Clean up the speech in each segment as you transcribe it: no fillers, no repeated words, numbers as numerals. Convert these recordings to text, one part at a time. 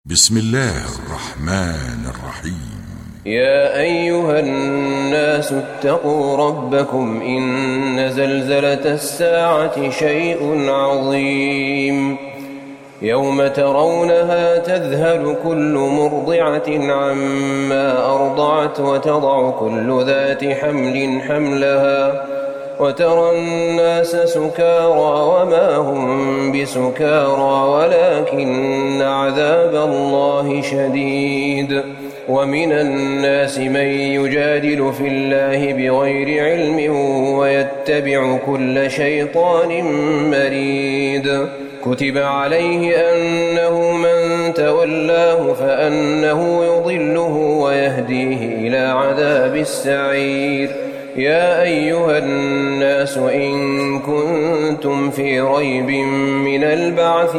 بسم الله الرحمن الرحيم. يا أيها الناس اتقوا ربكم إن زلزلة الساعة شيء عظيم يوم ترونها تذهل كل مرضعة عما أرضعت وتضع كل ذات حمل حملها وترى الناس سكارى وما هم بسكارى ولكن عذاب الله شديد. ومن الناس من يجادل في الله بغير علم ويتبع كل شيطان مريد. كتب عليه أنه من تولاه فأنه يضله ويهديه إلى عذاب السعير. يا أيها الناس إن كنتم في ريب من البعث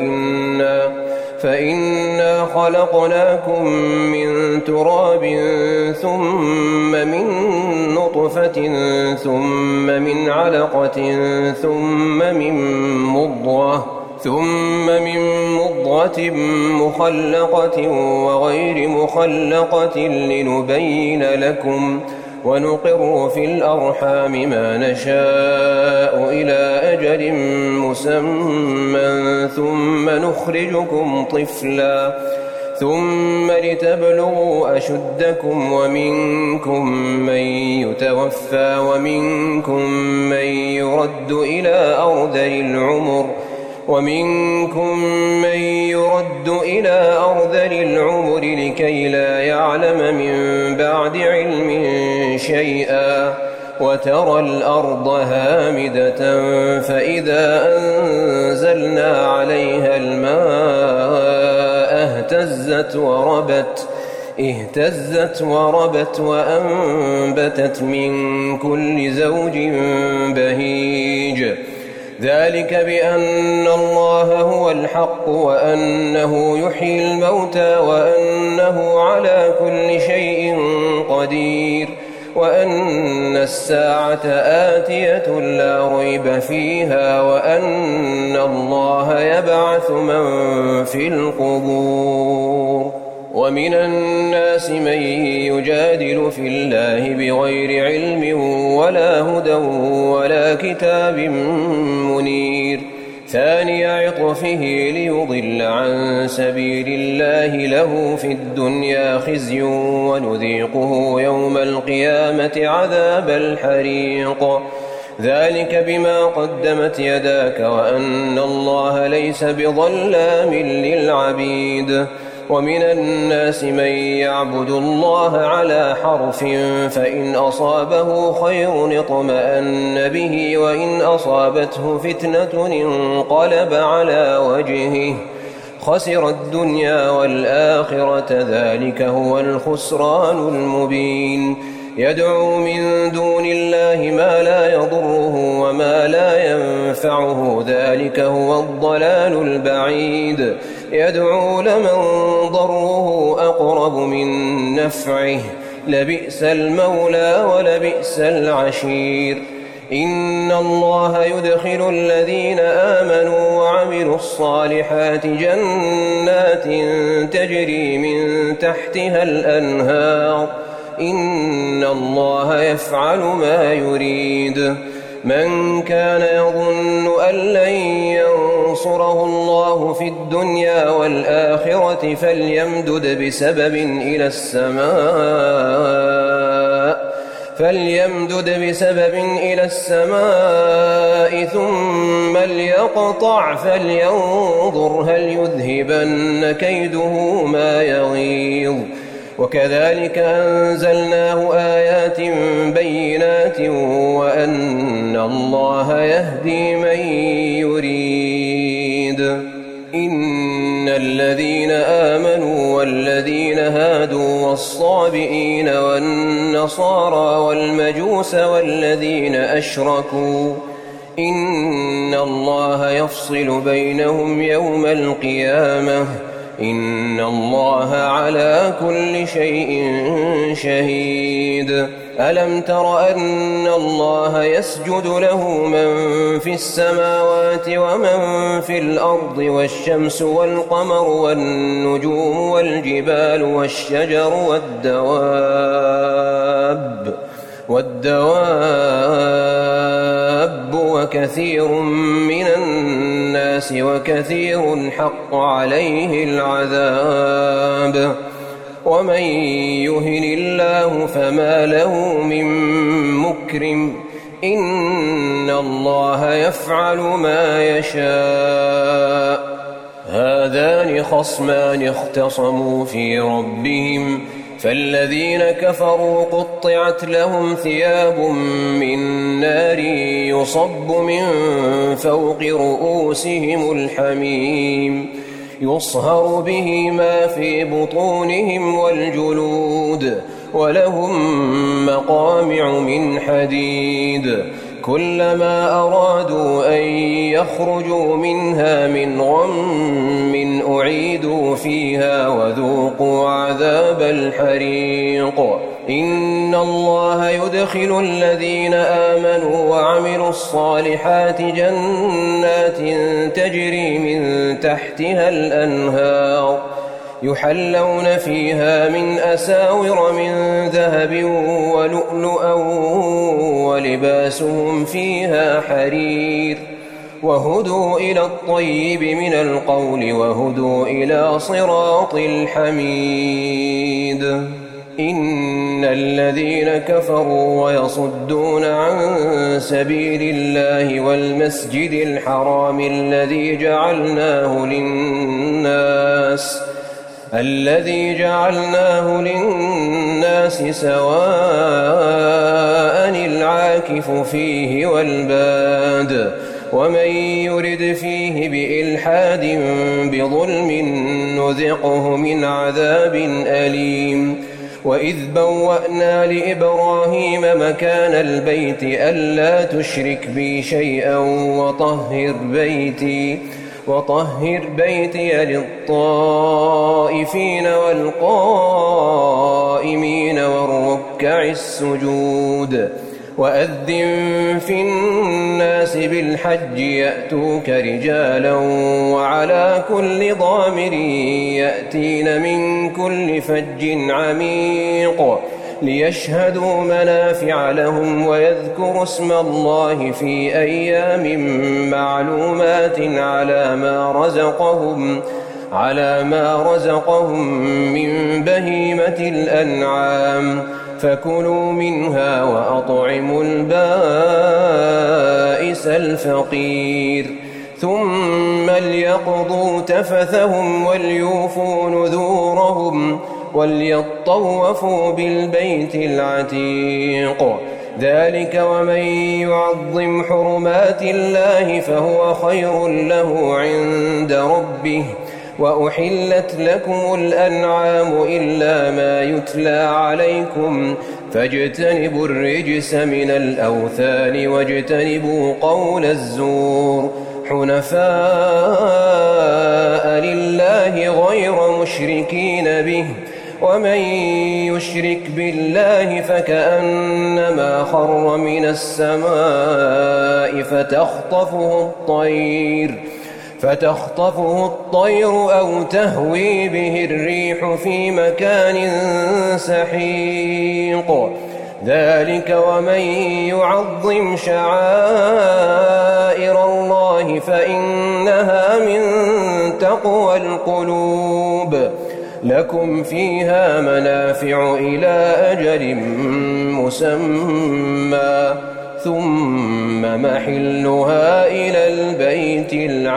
فإنا خلقناكم من تراب ثم من نطفة ثم من علقة ثم من مضغة مخلقة وغير مخلقة لنبين لكم ونقر في الأرحام ما نشاء إلى أجل مسمى ثم نخرجكم طفلا ثم لتبلغوا أشدكم ومنكم من يتوفى ومنكم من يرد إلى أرذل العمر لكي لا يعلم من بعد علم شيئا. وترى الأرض هامدة فإذا أنزلنا عليها الماء اهتزت وربت وأنبتت من كل زوج بهيج. ذلك بأن الله هو الحق وأنه يحيي الموتى وأنه على كل شيء قدير وأن الساعة آتية لا ريب فيها وأن الله يبعث من في القبور. ومن الناس من يجادل في الله بغير علم ولا هدى ولا كتاب منير. ثاني عطفه ليضل عن سبيل الله له في الدنيا خزي ونذيقه يوم القيامة عذاب الحريق. ذلك بما قدمت يداك وأن الله ليس بظلام للعبيد. ومن الناس من يعبد الله على حرف فإن أصابه خير اطمأن به وإن أصابته فتنة انقلب على وجهه خسر الدنيا والآخرة ذلك هو الخسران المبين. يدعو من دون الله ما لا يضره وما لا ينفعه ذلك هو الضلال البعيد. يدعو لمن ضره أقرب من نفعه لبئس المولى ولبئس العشير. إن الله يدخل الذين آمنوا وعملوا الصالحات جنات تجري من تحتها الأنهار إن الله يفعل ما يريد. من كان يظن أن لن ينصره الله في الدنيا والآخرة فليمدد بسبب إلى السماء ثم ليقطع فلينظر هل يذهبن كيده ما يغيظ. وكذلك أنزلناه آيات بينات وأن الله يهدي من يريد. إن الذين آمنوا والذين هادوا والصابئين والنصارى والمجوس والذين أشركوا إن الله يفصل بينهم يوم القيامة إن الله على كل شيء شهيد ألم تر أن الله يسجد له من في السماوات ومن في الأرض والشمس والقمر والنجوم والجبال والشجر والدواب وكثير من الناس وكثير حق عليه العذاب ومن يهن الله فما له من مكرم إن الله يفعل ما يشاء هذان خصمان اختصموا في ربهم فالذين كفروا قطعت لهم ثياب من نار يصب من فوق رؤوسهم الحميم يصهر به ما في بطونهم والجلود ولهم مقامع من حديد كلما أرادوا أن يخرجوا منها من غم أعيدوا فيها وذوقوا عذاب الحريق إن الله يدخل الذين آمنوا وعملوا الصالحات جنات تجري من تحتها الأنهار يحلون فيها من أساور من ذهب ولؤلؤا ولباسهم فيها حرير وهدوا إلى الطيب من القول وهدوا إلى صراط الحميد إن الذين كفروا ويصدون عن سبيل الله والمسجد الحرام الذي جعلناه للناس سواء العاكف فيه والباد ومن يرد فيه بإلحاد بظلم نذقه من عذاب أليم وإذ بوأنا لإبراهيم مكان البيت ألا تشرك بي شيئا وطهر بيتي للطائفين والقائمين والركع السجود وأذن في الناس بالحج يأتوك رجالا وعلى كل ضامر يأتين من كل فج عميق ليشهدوا منافع لهم ويذكروا اسم الله في أيام معلومات على ما رزقهم من بهيمة الأنعام فكلوا منها وأطعموا البائس الفقير ثم ليقضوا تفثهم وليوفوا نذورهم وليطوفوا بالبيت العتيق ذلك ومن يعظم حرمات الله فهو خير له عند ربه وأحلت لكم الأنعام إلا ما يتلى عليكم فاجتنبوا الرجس من الأوثان واجتنبوا قول الزور حنفاء لله غير مشركين به ومن يشرك بالله فكأنما خر من السماء فتخطفه الطير أو تهوي به الريح في مكان سحيق ذلك ومن يعظم شعائر الله فإنها من تقوى القلوب لكم فيها منافع إلى أجل مسمى ثم محلها إلى البيت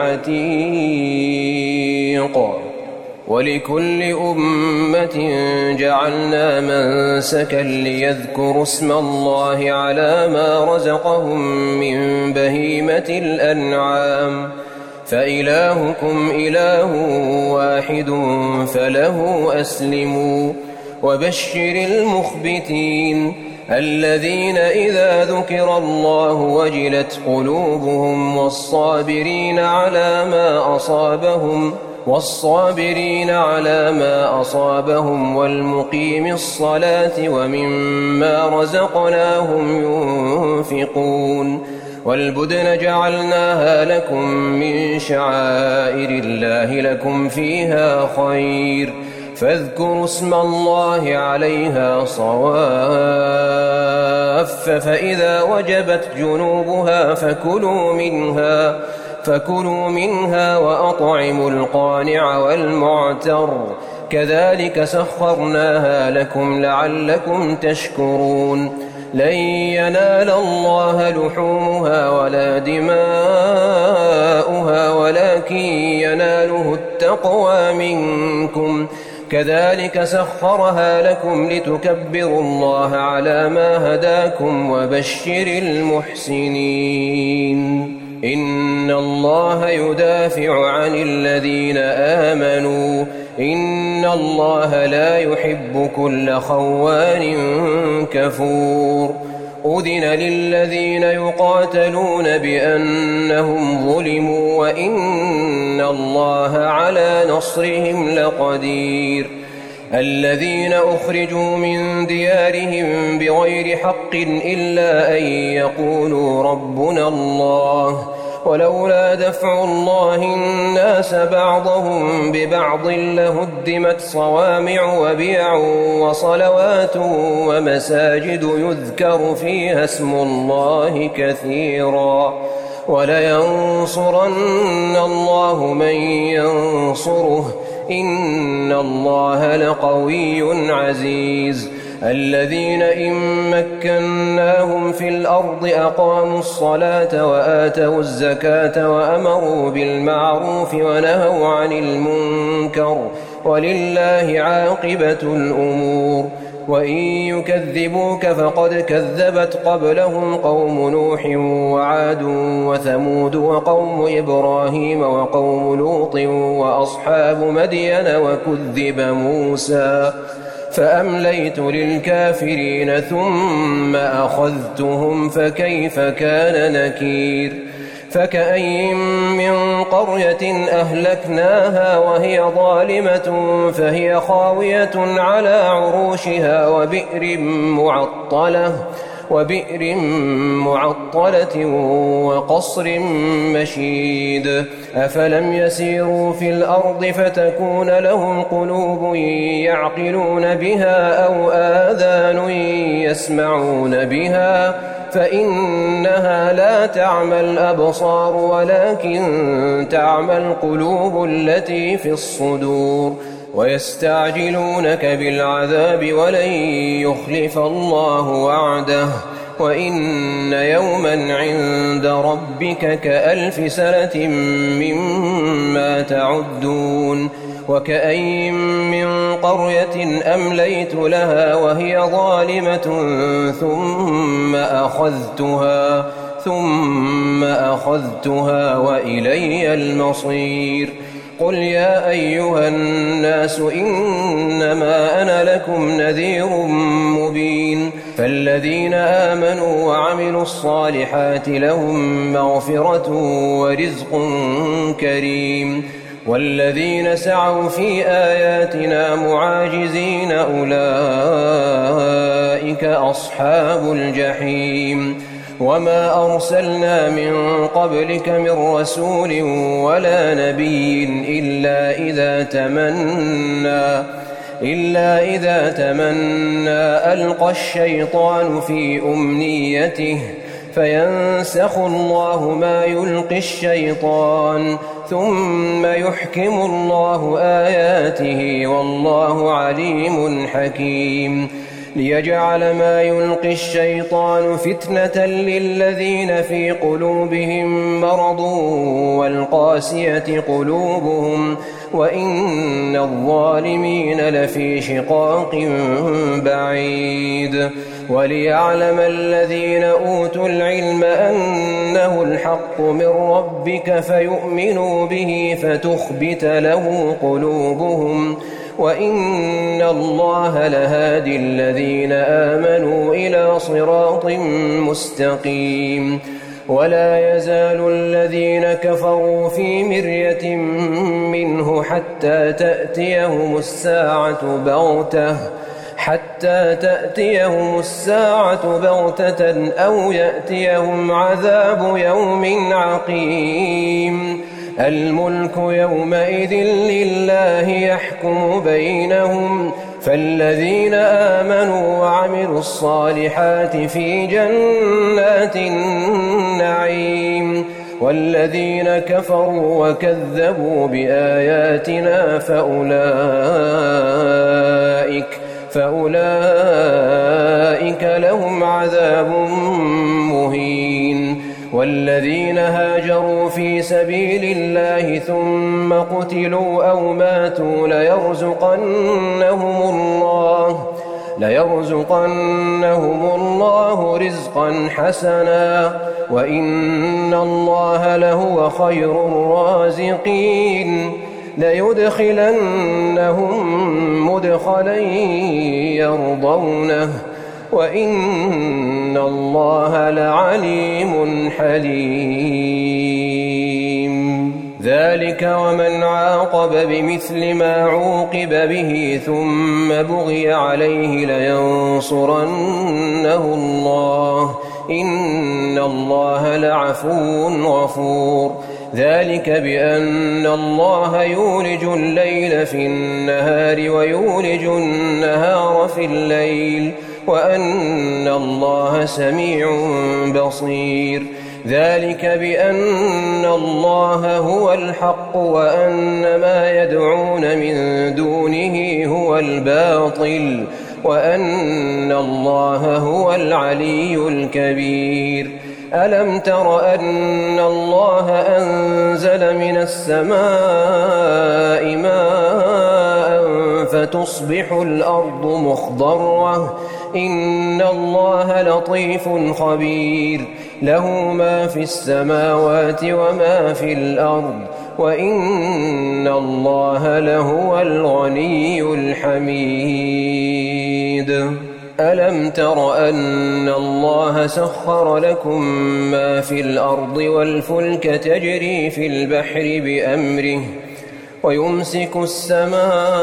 العتيق ولكل أمة جعلنا منسكا ليذكروا اسم الله على ما رزقهم من بهيمة الأنعام فإلهكم إله واحد فله أسلموا وبشر المخبتين الذين إذا ذكر الله وجلت قلوبهم والصابرين على ما أصابهم والصابرين على ما أصابهم والمقيم الصلاة ومما رزقناهم ينفقون والبدن جعلناها لكم من شعائر الله لكم فيها خير فاذكروا اسم الله عليها صواف فإذا وجبت جنوبها فكلوا منها وأطعموا القانع والمعتر كذلك سخرناها لكم لعلكم تشكرون لن ينال الله لحومها ولا دماؤها ولكن يناله التقوى منكم كذلك سخرها لكم لتكبروا الله على ما هداكم وبشر المحسنين إن الله يدافع عن الذين آمنوا إن الله لا يحب كل خوان كفور أذن للذين يقاتلون بأنهم ظلموا وإن الله على نصرهم لقدير الذين أخرجوا من ديارهم بغير حق إلا أن يقولوا ربنا الله ولولا دفع الله الناس بعضهم ببعض لهدمت صوامع وبيع وصلوات ومساجد يذكر فيها اسم الله كثيرا ولينصرن الله من ينصره إن الله لقوي عزيز الذين إن مكناهم في الأرض أقاموا الصلاة وآتوا الزكاة وأمروا بالمعروف ونهوا عن المنكر ولله عاقبة الأمور وإن يكذبوك فقد كذبت قبلهم قوم نوح وعاد وثمود وقوم إبراهيم وقوم لوط وأصحاب مدين وكذب موسى فأمليت للكافرين ثم أخذتهم فكيف كان نكير فكأين من قرية أهلكناها وهي ظالمة فهي خاوية على عروشها وبئر معطلة وقصر مشيد أفلم يسيروا في الأرض فتكون لهم قلوب يعقلون بها أو آذان يسمعون بها فإنها لا تعمى الأبصار ولكن تعمى القلوب التي في الصدور ويستعجلونك بالعذاب ولن يخلف الله وعده وإن يوما عند ربك كألف سنة مما تعدون وكأين من قرية أمليت لها وهي ظالمة ثم أخذتها وإلي المصير قل يا أيها الناس إنما أنا لكم نذير مبين فالذين آمنوا وعملوا الصالحات لهم مغفرة ورزق كريم والذين سعوا في آياتنا معاجزين أولئك أصحاب الجحيم وما أرسلنا من قبلك من رسول ولا نبي إلا إذا تمنى ألقى الشيطان في أمنيته فينسخ الله ما يلقي الشيطان ثم يحكم الله آياته والله عليم حكيم ليجعل ما يلقي الشيطان فتنة للذين في قلوبهم مرض والقاسية قلوبهم وإن الظالمين لفي شقاق بعيد وليعلم الذين أوتوا العلم أنه الحق من ربك فيؤمنوا به فتخبت له قلوبهم وإن الله لهادي الذين آمنوا إلى صراط مستقيم ولا يزال الذين كفروا في مرية منه حتى تأتيهم الساعة بغتة أو يأتيهم عذاب يوم عقيم. الملك يومئذ لله يحكم بينهم، فالذين آمنوا وعملوا الصالحات في جنات النعيم، والذين كفروا وكذبوا بآياتنا فأولئك لهم عذاب مهين. والذين هاجروا في سبيل الله ثم قتلوا أو ماتوا ليرزقنهم الله رزقا حسنا، وإن الله لهو خير الرازقين. ليدخلنهم مدخلا يرضونه، وإن الله لعليم حليم. ذلك ومن عاقب بمثل ما عوقب به ثم بغي عليه لينصرنه الله، إن الله لعفو غفور. ذلك بأن الله يولج الليل في النهار ويولج النهار في الليل، وأن الله سميع بصير. ذلك بأن الله هو الحق وأن ما يدعون من دونه هو الباطل، وأن الله هو العلي الكبير. ألم تر أن الله أنزل من السماء ماء فتصبح الأرض مخضرة؟ إن الله لطيف خبير، له ما في السماوات وما في الأرض، وإن الله لهو الغني الحميد. ألم تر أن الله سخر لكم ما في الأرض والفلك تجري في البحر بأمره، ويمسك السماء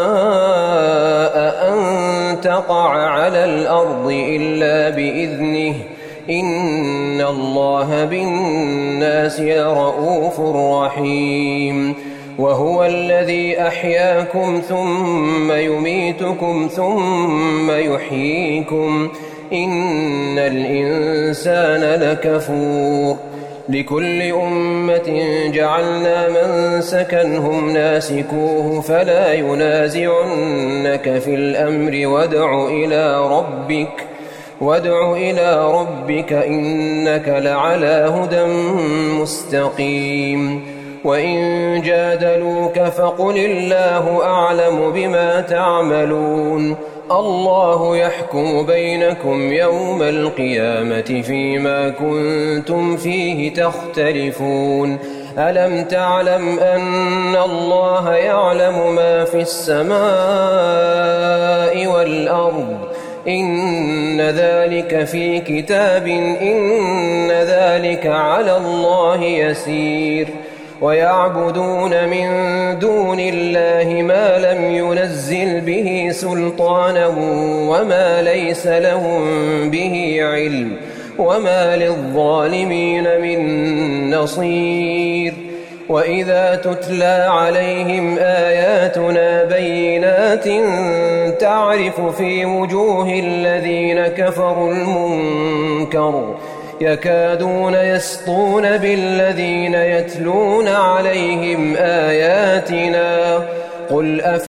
أن تقع على الأرض إلا بإذنه، إن الله بالناس لرؤوف رحيم. وهو الذي أحياكم ثم يميتكم ثم يحييكم، إن الإنسان لكفور. لكل أمة جعلنا منسكا هم ناسكوه فلا ينازعنك في الأمر، وادع إلى ربك إنك لعلى هدى مستقيم. وإن جادلوك فقل الله أعلم بما تعملون، الله يحكم بينكم يوم القيامة فيما كنتم فيه تختلفون. ألم تعلم أن الله يعلم ما في السماء والأرض؟ إن ذلك في كتاب، إن ذلك على الله يسير. ويعبدون من دون الله ما لم ينزل به سلطانا وما ليس لهم به علم، وما للظالمين من نصير. وإذا تتلى عليهم آياتنا بينات تعرف في وجوه الذين كفروا المنكر، يكادون يسطون بالذين يتلون عليهم آياتنا. قل